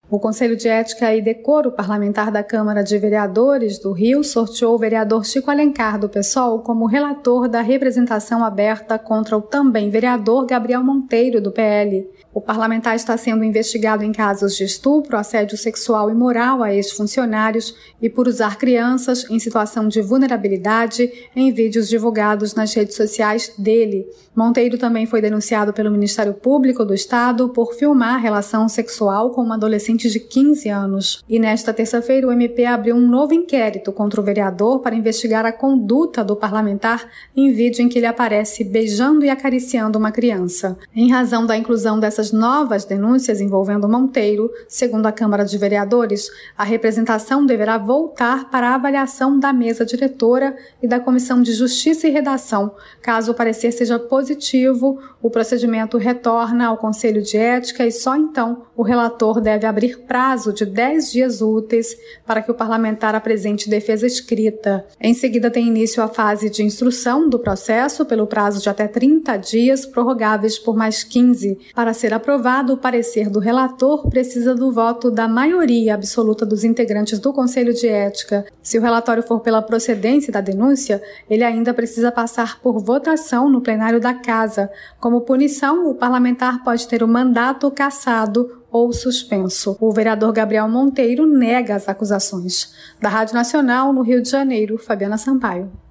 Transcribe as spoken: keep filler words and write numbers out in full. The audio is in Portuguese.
O Conselho de Ética e Decoro Parlamentar da Câmara de Vereadores do Rio sorteou o vereador Chico Alencar, do PSOL, como relator da representação aberta contra o também vereador Gabriel Monteiro, do P L. O parlamentar está sendo investigado em casos de estupro, assédio sexual e moral a ex-funcionários e por usar crianças em situação de vulnerabilidade em vídeos divulgados nas redes sociais dele. Monteiro também foi denunciado pelo Ministério Público do Estado por filmar relação sexual com uma adolescente de quinze anos. E nesta terça-feira o M P abriu um novo inquérito contra o vereador para investigar a conduta do parlamentar em vídeo em que ele aparece beijando e acariciando uma criança. Em razão da inclusão dessas novas denúncias envolvendo Monteiro, segundo a Câmara de Vereadores, a representação deverá voltar para a avaliação da mesa diretora e da Comissão de Justiça e Redação. Caso o parecer seja positivo, o procedimento retorna ao Conselho de Ética e só então o relator deve abrir prazo de dez dias úteis para que o parlamentar apresente defesa escrita. Em seguida tem início a fase de instrução do processo pelo prazo de até trinta dias, prorrogáveis por mais quinze. Para ser aprovado, o parecer do relator precisa do voto da maioria absoluta dos integrantes do Conselho de Ética. Se o relatório for pela procedência da denúncia, ele ainda precisa passar por votação no plenário da Casa. Como punição, o parlamentar pode ter o mandato cassado ou suspenso. O vereador Gabriel Monteiro nega as acusações. Da Rádio Nacional, no Rio de Janeiro, Fabiana Sampaio.